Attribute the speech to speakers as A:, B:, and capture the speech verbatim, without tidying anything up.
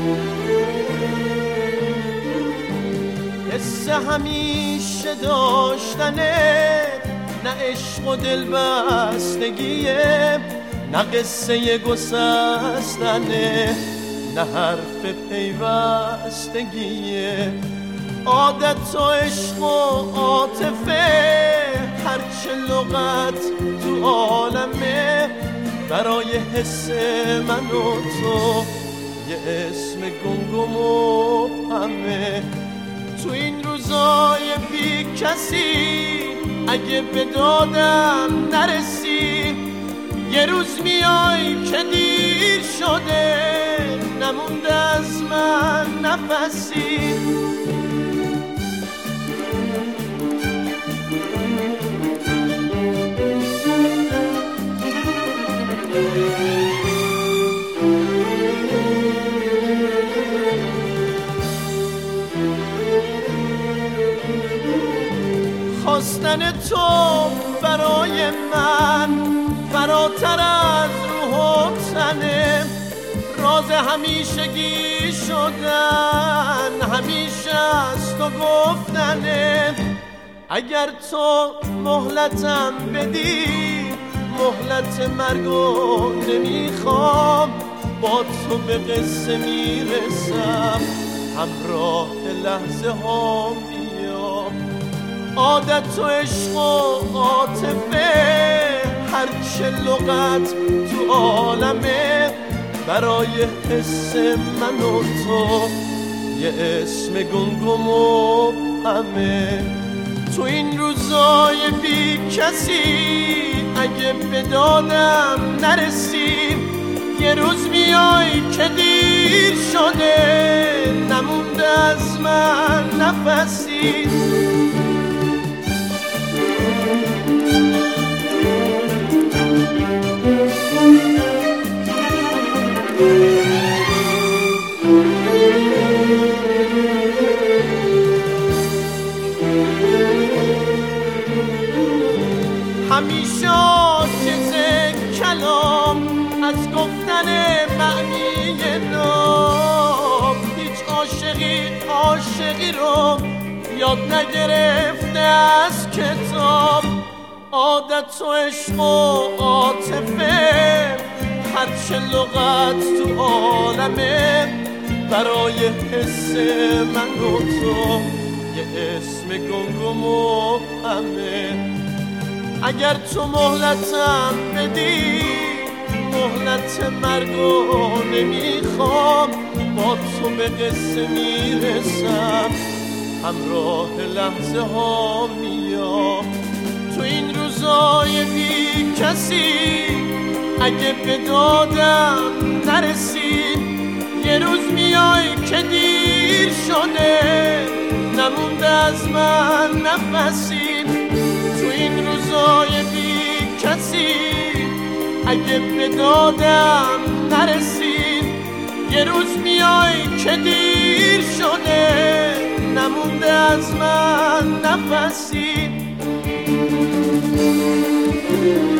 A: حس همیشه داشتنه، نه عشق و دل بستگیه، نه قصه گسستنه، نه حرف پیوستگیه. عادت و عشق و عاطفه، هرچه لغت تو عالمه، برای حس من و تو یه اسم گمگم و همه. تو این روزای بی کسی اگه به دادم نرسی، یه روز میای که دیر شده، نمونده از من نفسی. خواستن تو برای من فراتر از روح و تنه، راز همیشگی شدن همیشه از تو گفتنه. اگر تو مهلتم بدی، مهلت مرگو نمیخوام، با تو به قصه میرسم، همراه لحظه ها میام. عادت و عشق و عاطفه، هرچه لغت تو عالمه، برای حس من و تو یه اسم گمگم و همه. تو این روزای بی کسی اگه به دادم نرسی، یه روز میای که دیر شده، نمونده از من نفسی. همیشه عاجز کلام از گفتن معنی نام، هیچ عاشقی عاشقی رو یاد نگرفته از کتاب. عادت و عشق و عاطفه، هرچه لغت تو عالمه، برای حس من و تو یه اسم گمگم و همه. اگر تو مهلتم بدی، مهلت مرگو نمیخوام، با تو به قصه میرسم، همراه لحظه ها میام. تو این روزای بی کسی اگه به دادم نرسی، یه روز میای که دیر شده، نمونده از من نفسی. تو این روزای بی کسی اگه به دادم نرسی، یه روز میای که دیر شده، نمونده از من نفسی.